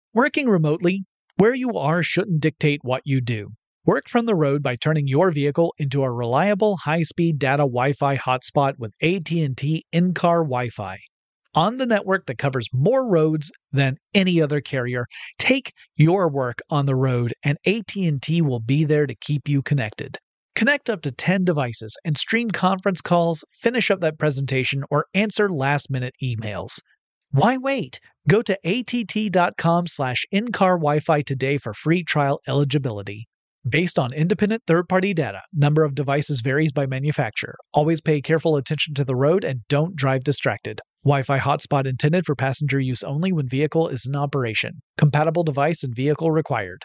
Working remotely, where you are shouldn't dictate what you do. Work from the road by turning your vehicle into a reliable high-speed data Wi-Fi hotspot with AT&T in-car Wi-Fi. On the network that covers more roads than any other carrier, take your work on the road and AT&T will be there to keep you connected. Connect up to 10 devices and stream conference calls, finish up that presentation, or answer last-minute emails. Why wait? Go to att.com/in-car Wi-Fi today for free trial eligibility. Based on independent third-party data, number of devices varies by manufacturer. Always pay careful attention to the road and don't drive distracted. Wi-Fi hotspot intended for passenger use only when vehicle is in operation. Compatible device and vehicle required.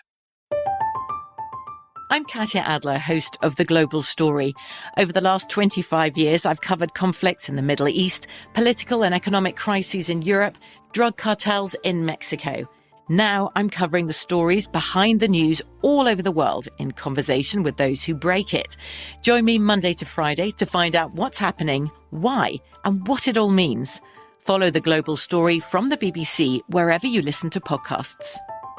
I'm Katya Adler, host of The Global Story. Over the last 25 years, I've covered conflicts in the Middle East, political and economic crises in Europe, drug cartels in Mexico. Now I'm covering the stories behind the news all over the world in conversation with those who break it. Join me Monday to Friday to find out what's happening, why, and what it all means. Follow The Global Story from the BBC wherever you listen to podcasts.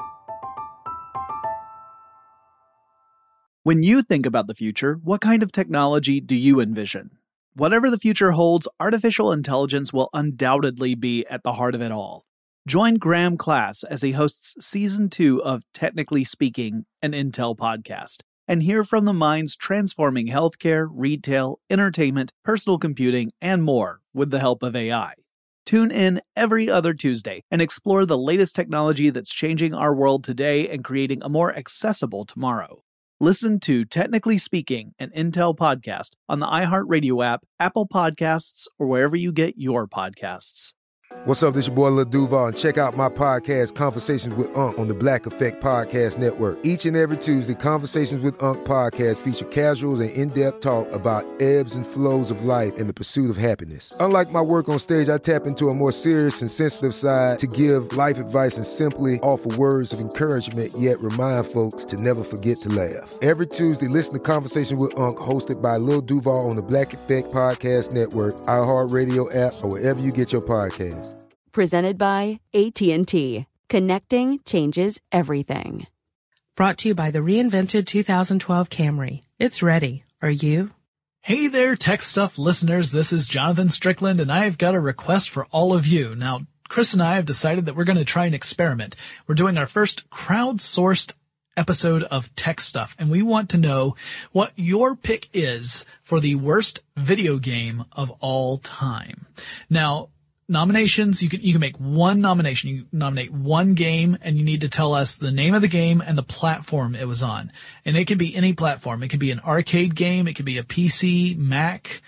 When you think about the future, what kind of technology do you envision? Whatever the future holds, artificial intelligence will undoubtedly be at the heart of it all. Join Graham Class as he hosts Season 2 of Technically Speaking, an Intel podcast, and hear from the minds transforming healthcare, retail, entertainment, personal computing, and more with the help of AI. Tune in every other Tuesday and explore the latest technology that's changing our world today and creating a more accessible tomorrow. Listen to Technically Speaking, an Intel podcast on the iHeartRadio app, Apple Podcasts, or wherever you get your podcasts. What's up, this your boy Lil Duval, and check out my podcast, Conversations with Unc, on the Black Effect Podcast Network. Each and every Tuesday, Conversations with Unc podcast feature casual and in-depth talk about ebbs and flows of life and the pursuit of happiness. Unlike my work on stage, I tap into a more serious and sensitive side to give life advice and simply offer words of encouragement, yet remind folks to never forget to laugh. Every Tuesday, listen to Conversation with Unc, hosted by Lil Duval on the Black Effect Podcast Network, iHeartRadio app, or wherever you get your podcasts. Presented by AT&T. Connecting changes everything. Brought to you by the reinvented 2012 Camry. It's ready. Are you? Hey there, Tech Stuff listeners. This is Jonathan Strickland, and I've got a request for all of you. Now, Chris and I have decided that we're going to try an experiment. We're doing our first crowdsourced episode of Tech Stuff, and we want to know what your pick is for the worst video game of all time. Now, nominations, you can make one nomination. You nominate one game, and you need to tell us the name of the game and the platform it was on. And it can be any platform. It can be an arcade game. It could be a PC, Mac,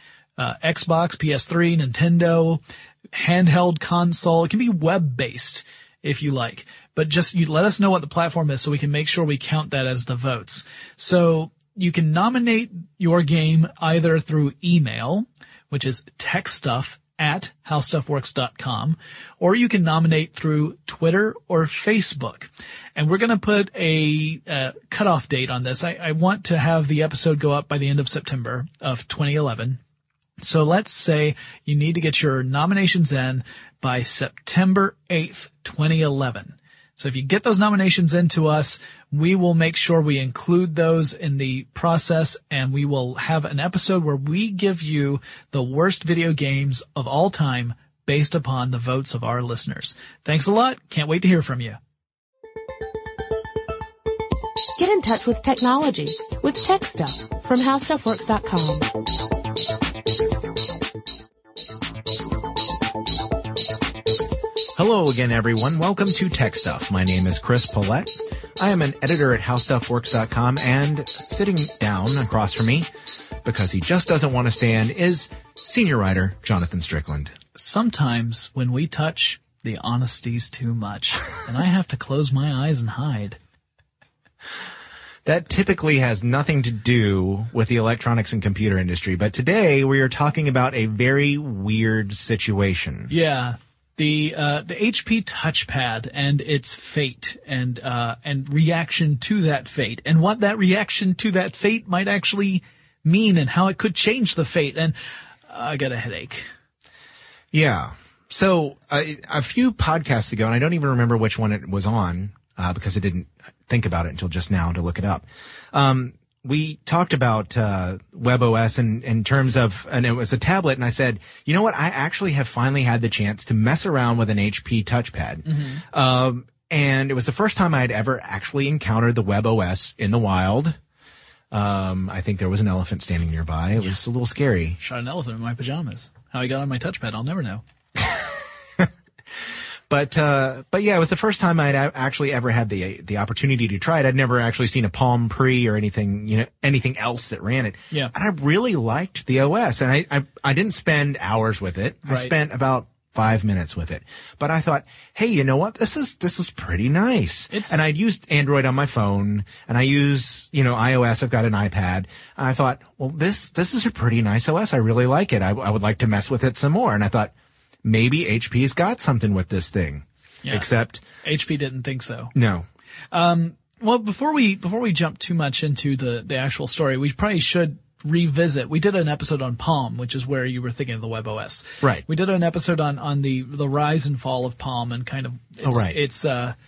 Xbox, PS3, Nintendo, handheld console. It can be web-based if you like. But just you let us know what the platform is so we can make sure we count that as the votes. So you can nominate your game either through email, which is techstuff@howstuffworks.com, or you can nominate through Twitter or Facebook. And we're going to put a cutoff date on this. I want to have the episode go up by the end of September of 2011. So let's say you need to get your nominations in by September 8th, 2011. So if you get those nominations into us, we will make sure we include those in the process, and we will have an episode where we give you the worst video games of all time based upon the votes of our listeners. Thanks a lot. Can't wait to hear from you. Get in touch with technology with Tech Stuff from HowStuffWorks.com. Hello again, everyone. Welcome to Tech Stuff. My name is Chris Paulette. I am an editor at HowStuffWorks.com, and sitting down across from me, because he just doesn't want to stand, is senior writer Jonathan Strickland. Sometimes when we touch, the honesty's too much, and I have to close my eyes and hide. That typically has nothing to do with the electronics and computer industry, but today we are talking about a very weird situation. Yeah. The HP touchpad and its fate and reaction to that fate, and what that reaction to that fate might actually mean and how it could change the fate. And I got a headache. Yeah. So a few podcasts ago, and I don't even remember which one it was on because I didn't think about it until just now to look it up. We talked about WebOS in terms of, and it was a tablet, and I said, you know what? I actually have finally had the chance to mess around with an HP touchpad. Mm-hmm. And it was the first time I had ever actually encountered the WebOS in the wild. I think there was an elephant standing nearby. It was a little scary. Shot an elephant in my pajamas. How he got on my touchpad, I'll never know. But yeah, it was the first time I'd actually ever had the opportunity to try it. I'd never actually seen a Palm Pre or anything else that ran it. Yeah. And I really liked the OS, and I didn't spend hours with it. I spent about 5 minutes with it. But I thought, hey, you know what? This is pretty nice. And I'd used Android on my phone, and I use, iOS. I've got an iPad. And I thought, well, this is a pretty nice OS. I really like it. I would like to mess with it some more. And I thought, maybe HP's got something with this thing. Yeah. Except HP didn't think so. No. Well, before we jump too much into the actual story, we probably should revisit. We did an episode on Palm, which is where you were thinking of the WebOS. Right. We did an episode on the rise and fall of Palm and kind of its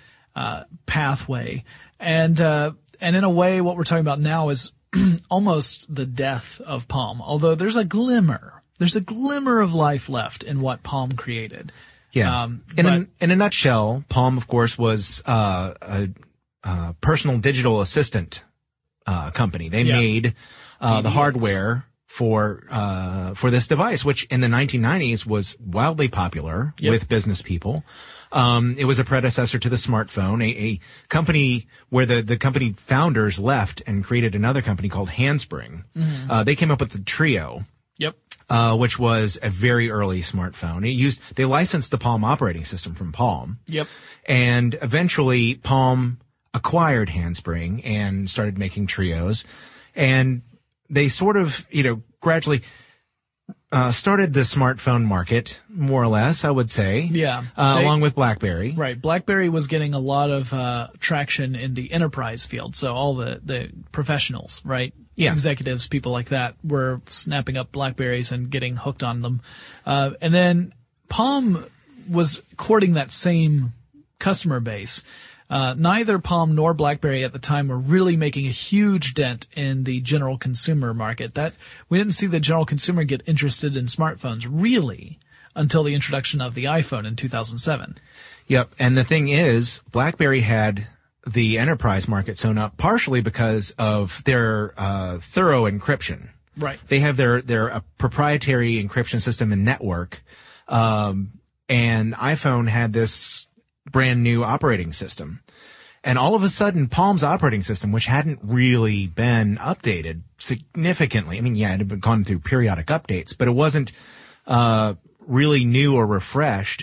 pathway. And in a way, what we're talking about now is almost the death of Palm, although there's a glimmer of life left in what Palm created. Yeah. In a nutshell, Palm, of course, was a personal digital assistant company. They made the hardware for this device, which in the 1990s was wildly popular with business people. It was a predecessor to the smartphone, a company where the company founders left and created another company called Handspring. Mm-hmm. They came up with the Treo. Yep. Which was a very early smartphone. They licensed the Palm operating system from Palm. Yep. And eventually Palm acquired Handspring and started making Treos. And they sort of, gradually started the smartphone market, more or less, I would say. Yeah. Along with BlackBerry. Right. BlackBerry was getting a lot of traction in the enterprise field. So all the professionals, right? Yeah. Executives, people like that were snapping up BlackBerries and getting hooked on them. And then Palm was courting that same customer base. Neither Palm nor BlackBerry at the time were really making a huge dent in the general consumer market. That we didn't see the general consumer get interested in smartphones really until the introduction of the iPhone in 2007. Yep. And the thing is, BlackBerry had the enterprise market sewn up partially because of their thorough encryption. Right. They have their proprietary encryption system and network. And iPhone had this brand new operating system. And all of a sudden, Palm's operating system, which hadn't really been updated significantly, it had gone through periodic updates, but it wasn't really new or refreshed,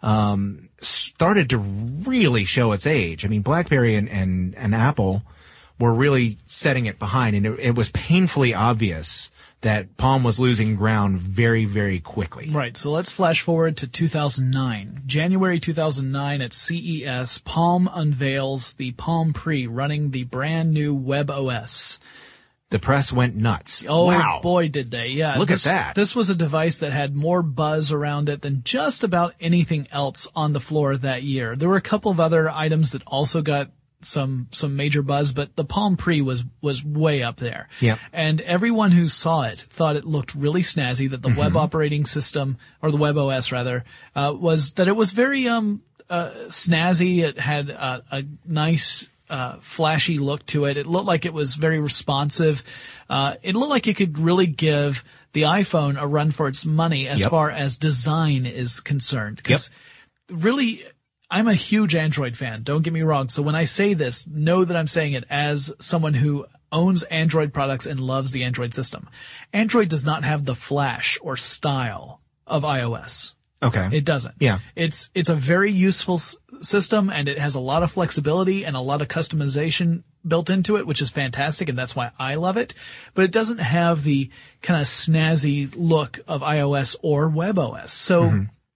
started to really show its age. BlackBerry and Apple were really setting it behind, and it was painfully obvious that Palm was losing ground very, very quickly. Right. So let's flash forward to 2009. January 2009 at CES, Palm unveils the Palm Pre running the brand new WebOS. The press went nuts. Oh, wow. Boy, did they. Yeah. Look at that. This was a device that had more buzz around it than just about anything else on the floor that year. There were a couple of other items that also got some major buzz, but the Palm Pre was way up there. Yeah. And everyone who saw it thought it looked really snazzy, that the web operating system, or the WebOS rather, it was very snazzy. It had a nice flashy look to it. It looked like it was very responsive. It looked like it could really give the iPhone a run for its money as far as design is concerned. Because really, I'm a huge Android fan. Don't get me wrong. So when I say this, know that I'm saying it as someone who owns Android products and loves the Android system. Android does not have the flash or style of iOS. Okay. It doesn't. Yeah. It's a very useful system, and it has a lot of flexibility and a lot of customization built into it, which is fantastic, and that's why I love it. But it doesn't have the kind of snazzy look of iOS or WebOS. So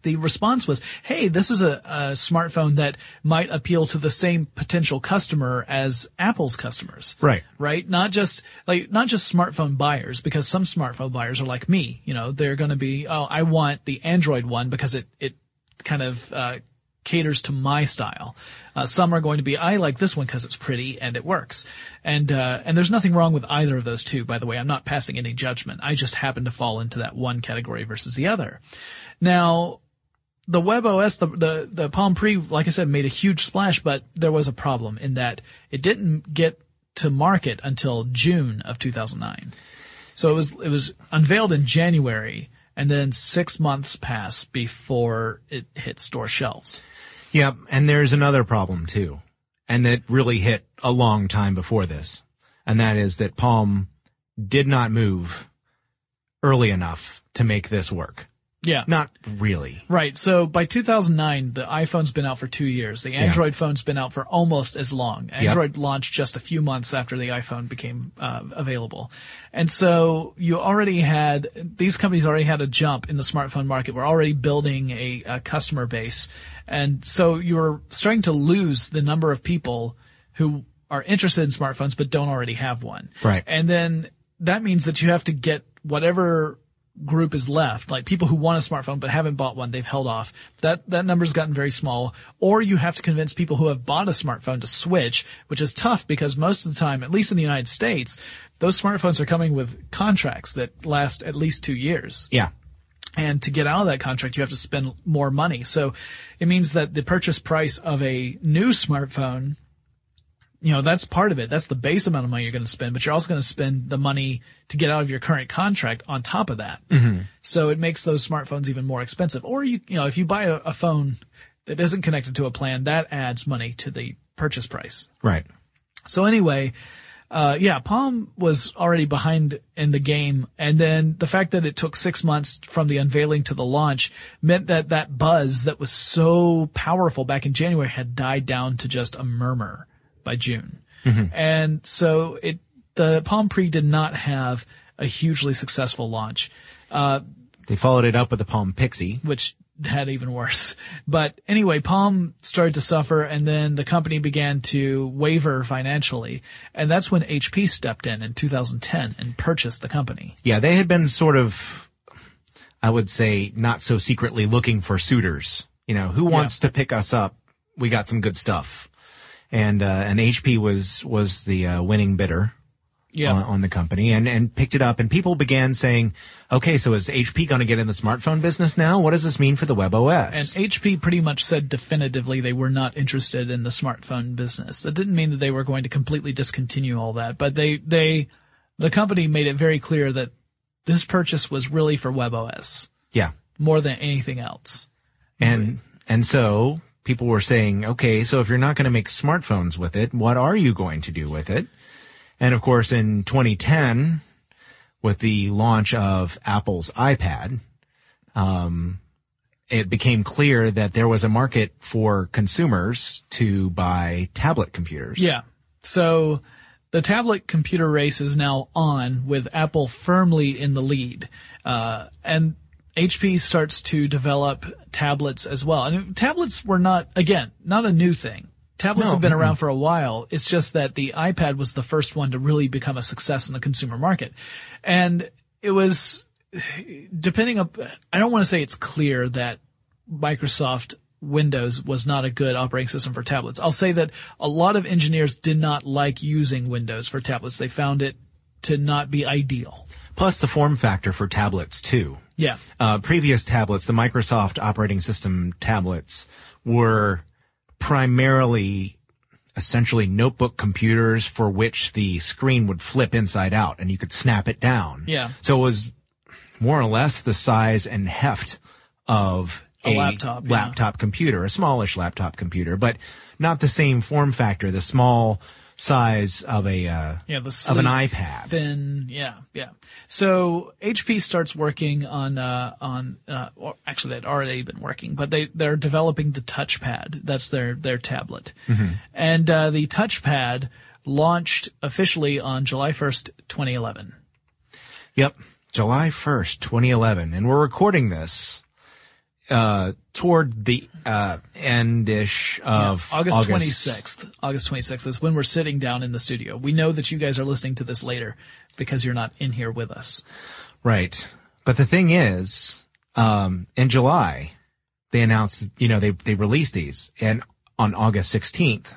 the response was, hey, this is a smartphone that might appeal to the same potential customer as Apple's customers. Right. Right? Not just smartphone buyers, because some smartphone buyers are like me. They're going to be, I want the Android one because it kind of, caters to my style. Some are going to be, I like this one because it's pretty and it works. And there's nothing wrong with either of those two, by the way. I'm not passing any judgment. I just happen to fall into that one category versus the other. Now, the WebOS, the Palm Pre, like I said, made a huge splash, but there was a problem in that it didn't get to market until June of 2009. So it was unveiled in January, and then 6 months passed before it hit store shelves. Yep, and there's another problem too, and that really hit a long time before this, and that is that Palm did not move early enough to make this work. Yeah. Not really. Right. So by 2009, the iPhone's been out for 2 years. The Android phone's been out for almost as long. Android launched just a few months after the iPhone became available. And so these companies already had a jump in the smartphone market. We're already building a customer base. And so you're starting to lose the number of people who are interested in smartphones but don't already have one. Right. And then that means that you have to get whatever group is left, like people who want a smartphone but haven't bought one, they've held off. That number's gotten very small. Or you have to convince people who have bought a smartphone to switch, which is tough because most of the time, at least in the United States, those smartphones are coming with contracts that last at least 2 years. Yeah. And to get out of that contract, you have to spend more money. So it means that the purchase price of a new smartphone, that's part of it. That's the base amount of money you're going to spend, but you're also going to spend the money to get out of your current contract on top of that. Mm-hmm. So it makes those smartphones even more expensive. Or if you buy a phone that isn't connected to a plan, that adds money to the purchase price. Right. So anyway, Palm was already behind in the game. And then the fact that it took 6 months from the unveiling to the launch meant that buzz that was so powerful back in January had died down to just a murmur by June. Mm-hmm. And so the Palm Pre did not have a hugely successful launch. They followed it up with the Palm Pixie, which had even worse. But anyway, Palm started to suffer, and then the company began to waver financially. And that's when HP stepped in 2010 and purchased the company. Yeah, they had been sort of, I would say, not so secretly looking for suitors. Who wants to pick us up? We got some good stuff. And HP was the winning bidder on the company and picked it up, and people began saying, okay, so is HP going to get in the smartphone business now? What does this mean for the WebOS? And HP pretty much said definitively they were not interested in the smartphone business. That didn't mean that they were going to completely discontinue all that, but the company made it very clear that this purchase was really for WebOS. Yeah. More than anything else. And so people were saying, okay, so if you're not going to make smartphones with it, what are you going to do with it? And of course, in 2010, with the launch of Apple's iPad, it became clear that there was a market for consumers to buy tablet computers. Yeah. So the tablet computer race is now on, with Apple firmly in the lead. And HP starts to develop tablets as well. And tablets were not a new thing. Tablets have been around for a while. It's just that the iPad was the first one to really become a success in the consumer market. And it was, I don't want to say it's clear that Microsoft Windows was not a good operating system for tablets. I'll say that a lot of engineers did not like using Windows for tablets. They found it to not be ideal. Plus the form factor for tablets too. Yeah. Previous tablets, the Microsoft operating system tablets, were primarily essentially notebook computers for which the screen would flip inside out and you could snap it down. Yeah. So it was more or less the size and heft of a laptop computer, a smallish laptop computer, but not the same form factor, the small size of of an iPad. Thin, yeah. So HP starts working on actually they'd already been working, but they're developing the touchpad. That's their tablet. Mm-hmm. And the touchpad launched officially on July 1st, 2011. Yep. July 1st, 2011. And we're recording this toward the end-ish of August 26th. August 26th is when we're sitting down in the studio. We know that you guys are listening to this later because you're not in here with us. Right. But the thing is, in July, they announced, they released these. And on August 16th,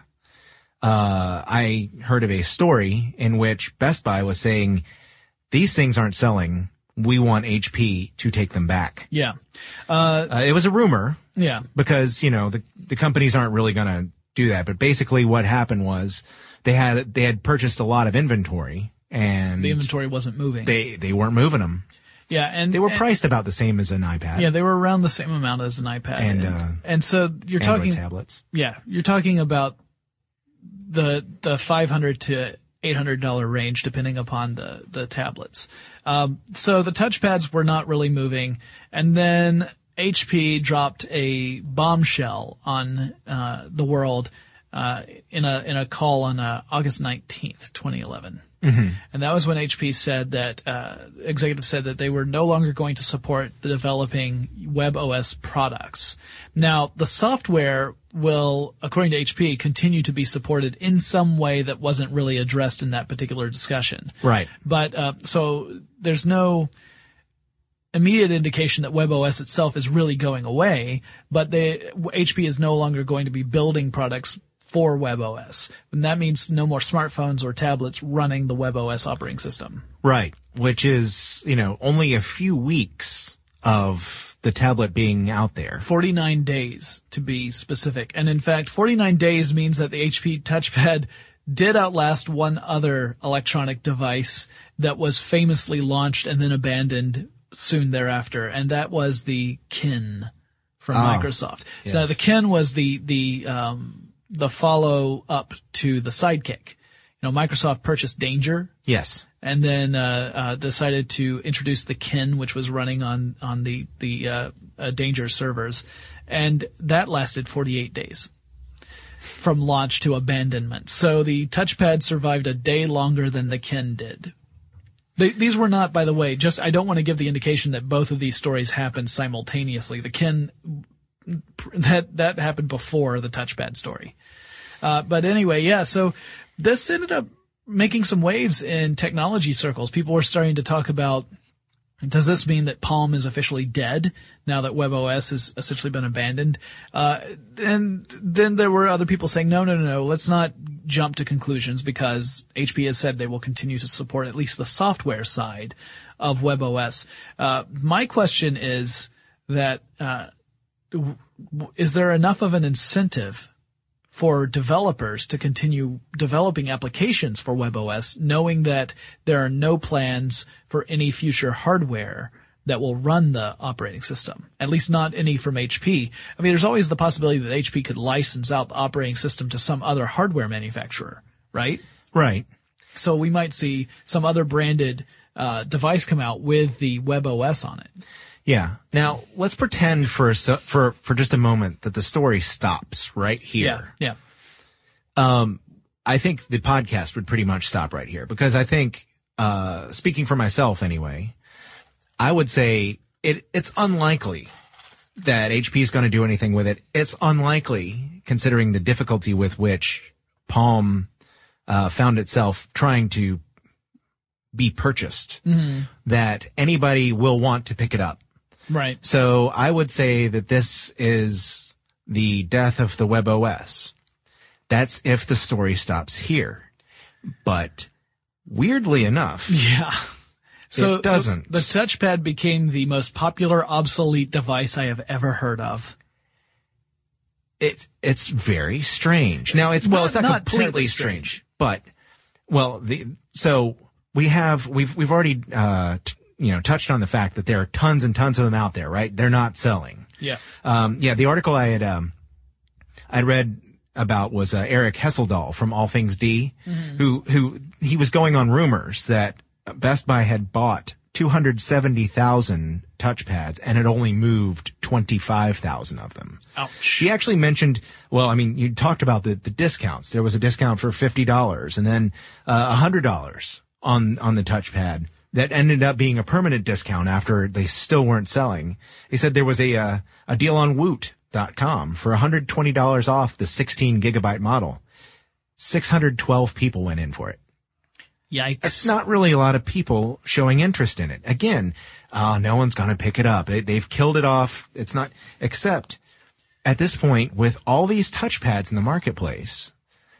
I heard of a story in which Best Buy was saying, these things aren't selling. We want HP to take them back. Yeah. It was a rumor. Yeah. Because, the companies aren't really going to do that. But basically what happened was they had purchased a lot of inventory and the inventory wasn't moving. They weren't moving them. Yeah. And they were priced about the same as an iPad. Yeah. They were around the same amount as an iPad. And so you're talking tablets. Yeah. You're talking about the $500 to $800 range, depending upon the tablets. So the touchpads were not really moving. And then HP dropped a bombshell on, the world, in a call on, August 19th, 2011. Mm-hmm. And that was when HP said that, executives said that they were no longer going to support the developing WebOS products. Now, the software will, according to HP, continue to be supported in some way that wasn't really addressed in that particular discussion. Right. But, so there's no immediate indication that WebOS itself is really going away, but HP is no longer going to be building products for WebOS. And that means no more smartphones or tablets running the WebOS operating system. Right. Which is, only a few weeks of the tablet being out there. 49 days to be specific. And in fact, 49 days means that the HP touchpad did outlast one other electronic device that was famously launched and then abandoned soon thereafter. And that was the Kin from Microsoft. Yes. So the Kin was the follow up to the Sidekick. Microsoft purchased Danger. Yes. And then, decided to introduce the Kin, which was running on the Danger servers. And that lasted 48 days from launch to abandonment. So the touchpad survived a day longer than the Kin did. These were not, by the way, I don't want to give the indication that both of these stories happened simultaneously. The Kin, that happened before the touchpad story. But anyway, yeah, so this ended up making some waves in technology circles. People were starting to talk about, does this mean that Palm is officially dead now that WebOS has essentially been abandoned? And then there were other people saying, no, let's not jump to conclusions because HP has said they will continue to support at least the software side of WebOS. My question is that, is there enough of an incentive for developers to continue developing applications for WebOS, knowing that there are no plans for any future hardware that will run the operating system, at least not any from HP. I mean, there's always the possibility that HP could license out the operating system to some other hardware manufacturer, right? Right. So we might see some other branded device come out with the WebOS on it. Yeah. Now, let's pretend for just a moment that the story stops right here. Yeah. I think the podcast would pretty much stop right here because I think, speaking for myself anyway, I would say it's unlikely that HP is going to do anything with it. It's unlikely considering the difficulty with which Palm, found itself trying to be purchased, that anybody will want to pick it up. Right. So I would say that this is the death of the WebOS. That's if the story stops here. But weirdly enough, it doesn't. So the touchpad became the most popular obsolete device I have ever heard of. It's very strange. Now it's not completely strange, but so we've already touched on the fact that there are tons and tons of them out there, right? They're not selling. Yeah. The article I'd read about was Eric Hesseldahl from All Things D, who he was going on rumors that Best Buy had bought 270,000 touchpads and had only moved 25,000 of them. Ouch. He actually mentioned, you talked about the discounts. There was a discount for $50 and then $100 on the touchpad. that ended up being a permanent discount after they still weren't selling. They said there was a deal on Woot.com for $120 off the 16 gigabyte model. 612 people went in for it. Yikes. It's not really a lot of people showing interest in it. Again, no one's going to pick it up. They've killed it off. It's not, except at this point, with all these touchpads in the marketplace,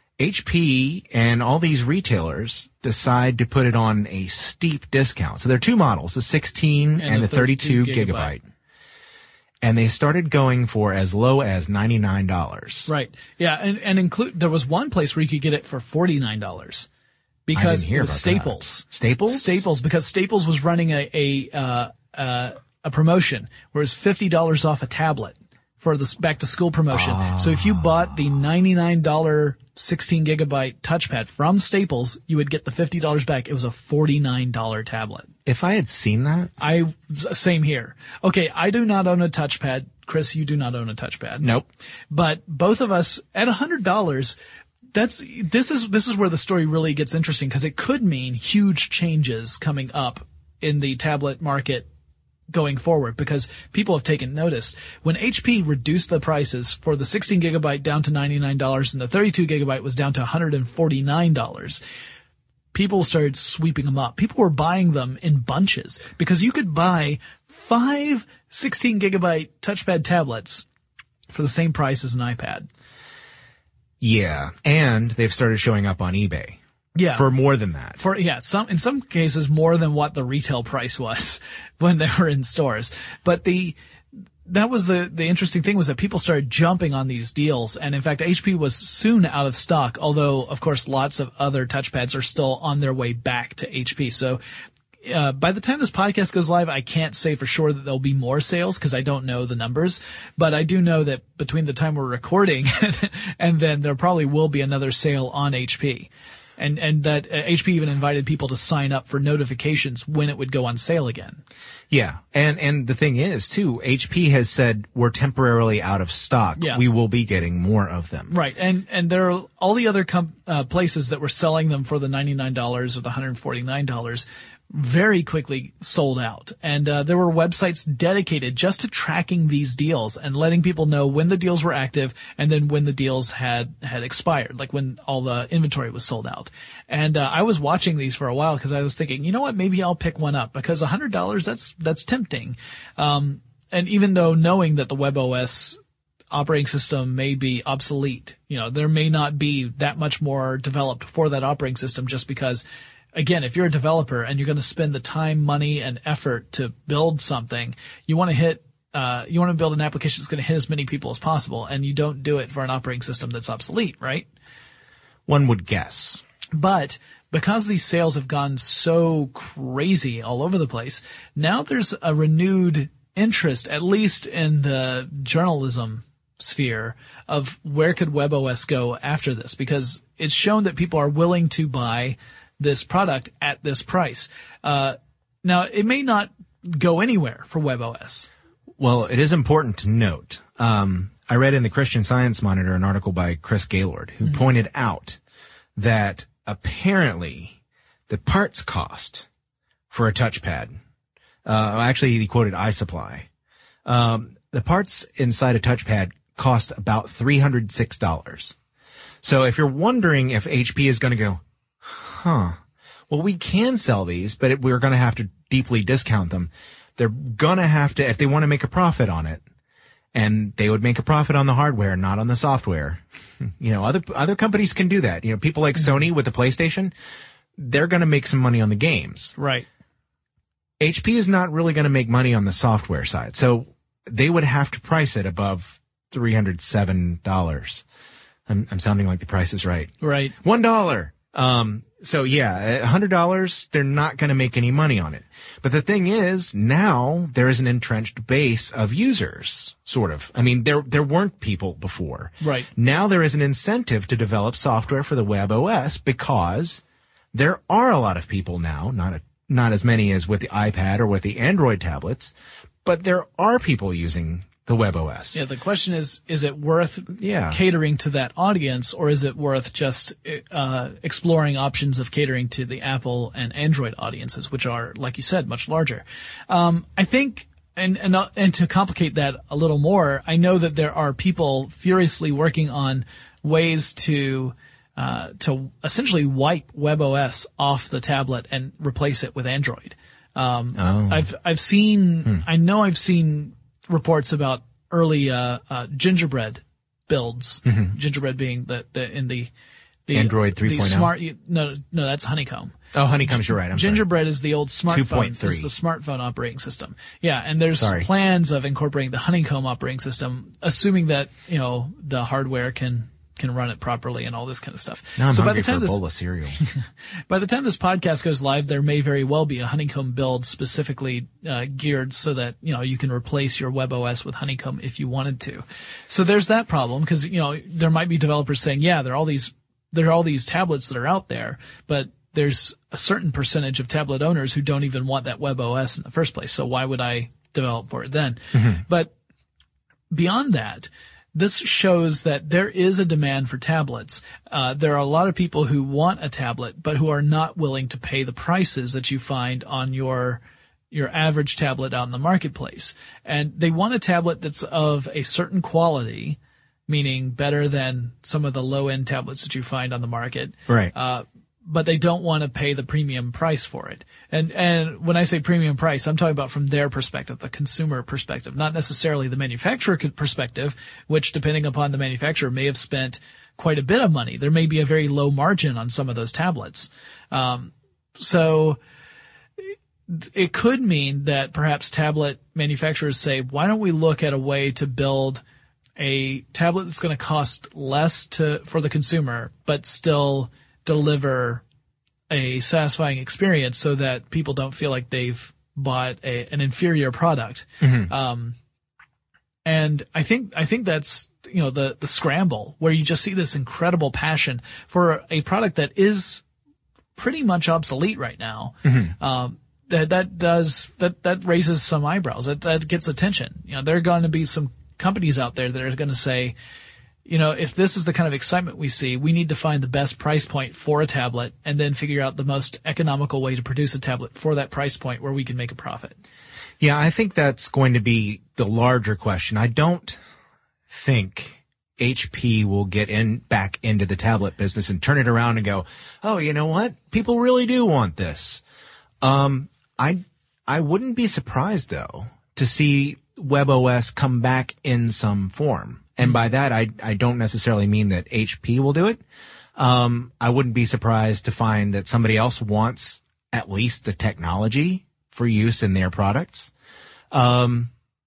HP and all these retailers decide to put it on a steep discount. So there are two models, the 16 and the 32 gigabyte. And they started going for as low as $99. Right. Yeah. And there was one place where you could get it for $49 because it was Staples. That. Staples? Staples, because Staples was running a promotion where it was $50 off a tablet for the back to school promotion. So if you bought the $99 16 gigabyte touchpad from Staples, you would get the $50 back. It was a $49 tablet. If I had seen that. Same here. Okay. I do not own a touchpad. Chris, you do not own a touchpad. Nope. But both of us at $100, this is where the story really gets interesting, because it could mean huge changes coming up in the tablet market going forward, because people have taken notice. When HP reduced the prices for the 16 gigabyte down to $99 and the 32 gigabyte was down to $149, people started sweeping them up. People were buying them in bunches because you could buy 5 16 gigabyte touchpad tablets for the same price as an iPad. Yeah. And they've started showing up on eBay. Yeah. For more than that. In some cases more than what the retail price was when they were in stores. But that was the interesting thing, was that people started jumping on these deals. And in fact, HP was soon out of stock, although of course lots of other touchpads are still on their way back to HP. So, by the time this podcast goes live, I can't say for sure that there'll be more sales because I don't know the numbers, but I do know that between the time we're recording and then there probably will be another sale on HP. And that HP even invited people to sign up for notifications when it would go on sale again. Yeah. And the thing is too, HP has said we're temporarily out of stock. Yeah. We will be getting more of them. Right. And there are all the other places that were selling them for the $99 or the $149 very quickly sold out. And there were websites dedicated just to tracking these deals and letting people know when the deals were active and then when the deals had expired, like when all the inventory was sold out. And I was watching these for a while because I was thinking, you know what, maybe I'll pick one up, because $100, that's tempting. And even though knowing that the WebOS operating system may be obsolete, there may not be that much more developed for that operating system, just because, again, if you're a developer and you're going to spend the time, money, and effort to build something, you want to build an application that's going to hit as many people as possible, and you don't do it for an operating system that's obsolete, right? One would guess. But because these sales have gone so crazy all over the place, now there's a renewed interest, at least in the journalism sphere, of where could WebOS go after this, because it's shown that people are willing to buy this product at this price. Now, it may not go anywhere for WebOS. Well, it is important to note. I read in the Christian Science Monitor an article by Chris Gaylord, who pointed out that apparently the parts cost for a touchpad, actually he quoted iSupply, the parts inside a touchpad cost about $306. So if you're wondering if HP is going to go, well, we can sell these, but we're going to have to deeply discount them. They're going to have to, if they want to make a profit on it, and they would make a profit on the hardware, not on the software. Other companies can do that. People like Sony with the PlayStation, they're going to make some money on the games. Right. HP is not really going to make money on the software side. So they would have to price it above $307. I'm sounding like the price is right. Right. $1. So yeah, $100, they're not going to make any money on it. But the thing is, now there is an entrenched base of users, sort of. I mean, there weren't people before. Right. Now there is an incentive to develop software for the WebOS because there are a lot of people now, not as many as with the iPad or with the Android tablets, but there are people using the WebOS. Yeah, the question is it worth catering to that audience, or is it worth just exploring options of catering to the Apple and Android audiences, which are, like you said, much larger? I think, and to complicate that a little more, I know that there are people furiously working on ways to essentially wipe WebOS off the tablet and replace it with Android. I've seen reports about early Gingerbread builds. Mm-hmm. Gingerbread being the Android 3.0. Smart. No, that's Honeycomb. Oh, Honeycomb's, you're right. Gingerbread is the old smartphone. 2.3. It's the smartphone operating system. Yeah, and there's plans of incorporating the Honeycomb operating system, assuming that the hardware can run it properly and all this kind of stuff. Now I'm hungry for a bowl of cereal. By the time this podcast goes live, there may very well be a Honeycomb build specifically geared so that you can replace your WebOS with Honeycomb if you wanted to. So there's that problem, because there might be developers saying, yeah, there are all these tablets that are out there, but there's a certain percentage of tablet owners who don't even want that WebOS in the first place. So why would I develop for it then? Mm-hmm. But beyond that, this shows that there is a demand for tablets. There are a lot of people who want a tablet, but who are not willing to pay the prices that you find on your average tablet out in the marketplace. And they want a tablet that's of a certain quality, meaning better than some of the low-end tablets that you find on the market. Right. But they don't want to pay the premium price for it. And when I say premium price, I'm talking about from their perspective, the consumer perspective, not necessarily the manufacturer perspective, which, depending upon the manufacturer, may have spent quite a bit of money. There may be a very low margin on some of those tablets. So it could mean that perhaps tablet manufacturers say, why don't we look at a way to build a tablet that's going to cost less for the consumer, but still deliver a satisfying experience so that people don't feel like they've bought an inferior product. Mm-hmm. And I think that's, the scramble where you just see this incredible passion for a product that is pretty much obsolete right now. Mm-hmm. That raises some eyebrows. That gets attention. There are going to be some companies out there that are going to say, if this is the kind of excitement we see, we need to find the best price point for a tablet and then figure out the most economical way to produce a tablet for that price point where we can make a profit. Yeah, I think that's going to be the larger question. I don't think HP will get back into the tablet business and turn it around and go, oh, you know what? People really do want this. I wouldn't be surprised, though, to see WebOS come back in some form. And by that, I don't necessarily mean that HP will do it. I wouldn't be surprised to find that somebody else wants at least the technology for use in their products. But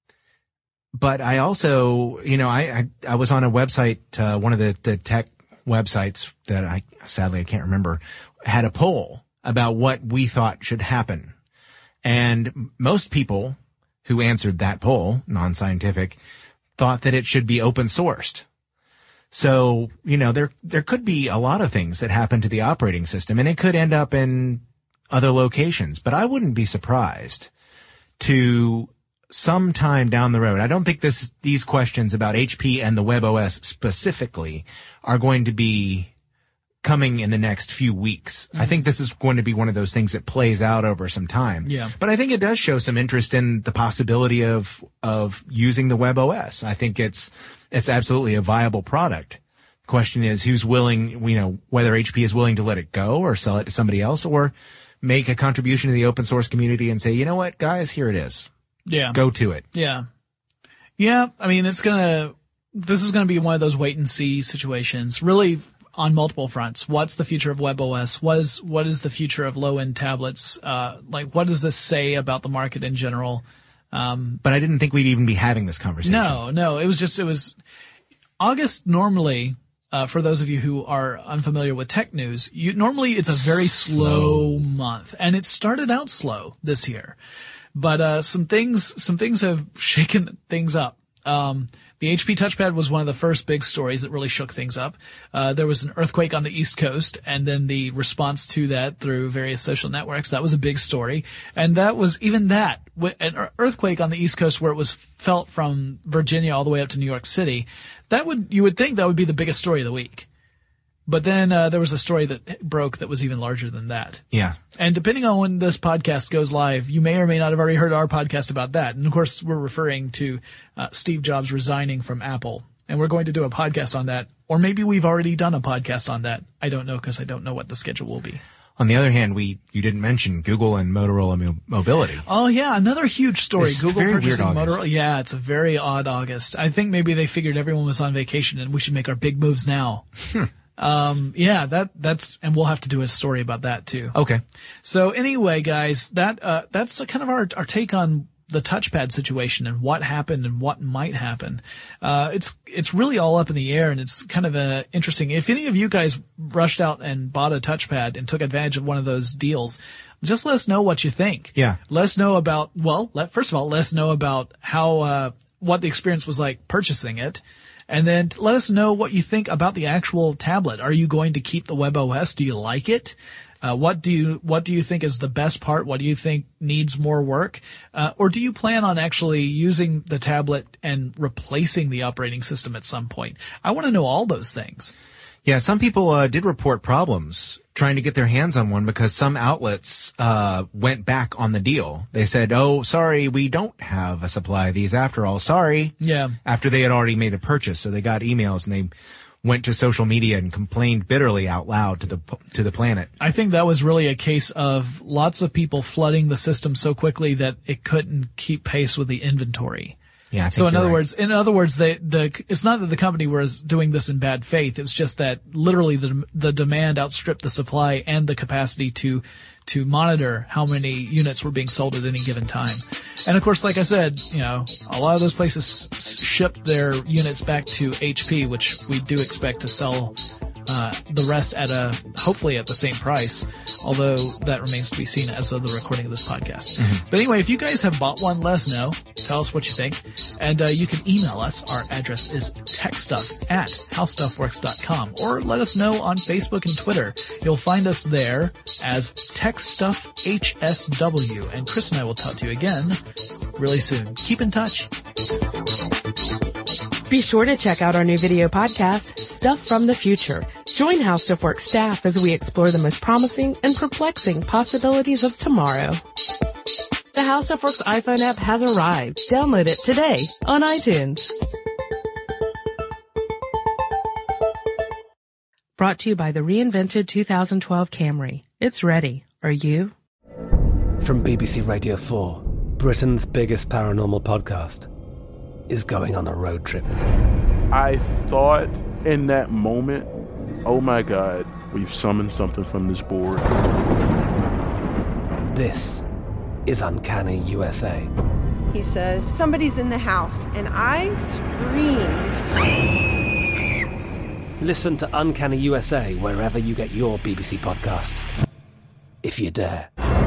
I also, I was on a website, one of the tech websites that I can't remember, had a poll about what we thought should happen. And most people who answered that poll, non-scientific, thought that it should be open sourced. So, there could be a lot of things that happen to the operating system, and it could end up in other locations. But I wouldn't be surprised to sometime down the road. I don't think these questions about HP and the WebOS specifically are going to be coming in the next few weeks. Mm-hmm. I think this is going to be one of those things that plays out over some time. Yeah. But I think it does show some interest in the possibility of using the WebOS. I think it's absolutely a viable product. The question is who's willing, whether HP is willing to let it go or sell it to somebody else or make a contribution to the open source community and say, you know what, guys, here it is. Yeah. Go to it. Yeah. Yeah. I mean, this is going to be one of those wait and see situations, really, on multiple fronts. What's the future of WebOS? What is the future of low-end tablets? What does this say about the market in general? But I didn't think we'd even be having this conversation. No. It was August normally, for those of you who are unfamiliar with tech news, normally it's a very slow month, and it started out slow this year. But some things have shaken things up. The HP touchpad was one of the first big stories that really shook things up. There was an earthquake on the East Coast, and then the response to that through various social networks. That was a big story. And that was even that, an earthquake on the East Coast where it was felt from Virginia all the way up to New York City. You would think that would be the biggest story of the week. But then there was a story that broke that was even larger than that. Yeah. And depending on when this podcast goes live, you may or may not have already heard our podcast about that. And of course, we're referring to Steve Jobs resigning from Apple. And we're going to do a podcast on that. Or maybe we've already done a podcast on that. I don't know, because I don't know what the schedule will be. On the other hand, you didn't mention Google and Motorola Mobility. Oh yeah, another huge story. It's Google very purchasing weird Motorola. August. Yeah, it's a very odd August. I think maybe they figured everyone was on vacation and we should make our big moves now. Yeah, that's, and we'll have to do a story about that too. Okay. So anyway, guys, that's kind of our take on the touchpad situation and what happened and what might happen. It's really all up in the air, and it's kind of interesting. If any of you guys rushed out and bought a touchpad and took advantage of one of those deals, just let us know what you think. Yeah. Let us know about, first of all, let us know about how, what the experience was like purchasing it. And then let us know what you think about the actual tablet. Are you going to keep the WebOS? Do you like it? What do you think is the best part? What do you think needs more work? Or do you plan on actually using the tablet and replacing the operating system at some point? I want to know all those things. Yeah, some people did report problems trying to get their hands on one because some outlets went back on the deal. They said, "Oh, sorry, we don't have a supply of these after all. Sorry." Yeah. After they had already made a purchase, so they got emails and they went to social media and complained bitterly out loud to the planet. I think that was really a case of lots of people flooding the system so quickly that it couldn't keep pace with the inventory. Yeah, I think so in other right. words, it's not that the company was doing this in bad faith. It was just that literally the demand outstripped the supply and the capacity to monitor how many units were being sold at any given time. And of course, like I said, a lot of those places shipped their units back to HP, which we do expect to sell the rest hopefully at the same price, although that remains to be seen as of the recording of this podcast. Mm-hmm. But anyway, if you guys have bought one, let us know. Tell us what you think. And you can email us. Our address is techstuff@howstuffworks.com, or let us know on Facebook and Twitter. You'll find us there as TechStuffHSW. And Chris and I will talk to you again really soon. Keep in touch. Be sure to check out our new video podcast, Stuff from the Future. Join How Stuff Works staff as we explore the most promising and perplexing possibilities of tomorrow. The How Stuff Works iPhone app has arrived. Download it today on iTunes. Brought to you by the reinvented 2012 Camry. It's ready. Are you? From BBC Radio 4, Britain's biggest paranormal podcast is going on a road trip. I thought in that moment, oh my God, we've summoned something from this board. This is Uncanny USA. He says, somebody's in the house, and I screamed. Listen to Uncanny USA wherever you get your BBC podcasts, if you dare.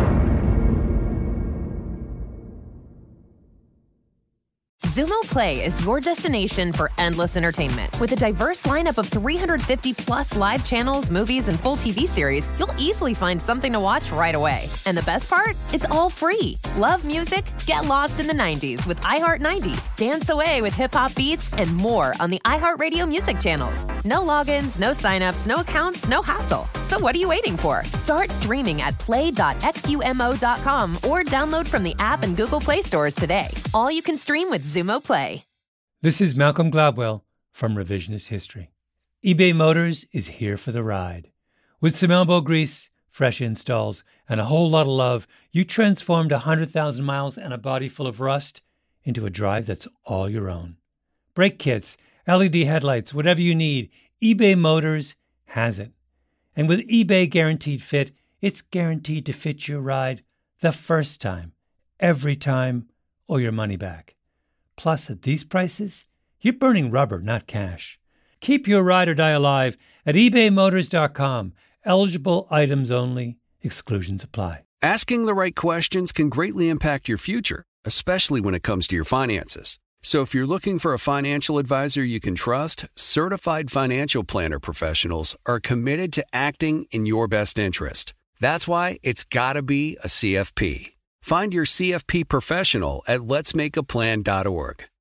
Xumo Play is your destination for endless entertainment. With a diverse lineup of 350-plus live channels, movies, and full TV series, you'll easily find something to watch right away. And the best part? It's all free. Love music? Get lost in the 90s with iHeart 90s, dance away with hip-hop beats, and more on the iHeartRadio music channels. No logins, no signups, no accounts, no hassle. So what are you waiting for? Start streaming at play.xumo.com or download from the app and Google Play stores today. All you can stream with Xumo Play. This is Malcolm Gladwell from Revisionist History. eBay Motors is here for the ride. With some elbow grease, fresh installs, and a whole lot of love, you transformed 100,000 miles and a body full of rust into a drive that's all your own. Brake kits, LED headlights, whatever you need, eBay Motors has it. And with eBay Guaranteed Fit, it's guaranteed to fit your ride the first time, every time, or your money back. Plus, at these prices, you're burning rubber, not cash. Keep your ride or die alive at ebaymotors.com. Eligible items only. Exclusions apply. Asking the right questions can greatly impact your future, especially when it comes to your finances. So if you're looking for a financial advisor you can trust, certified financial planner professionals are committed to acting in your best interest. That's why it's got to be a CFP. Find your CFP professional at letsmakeaplan.org.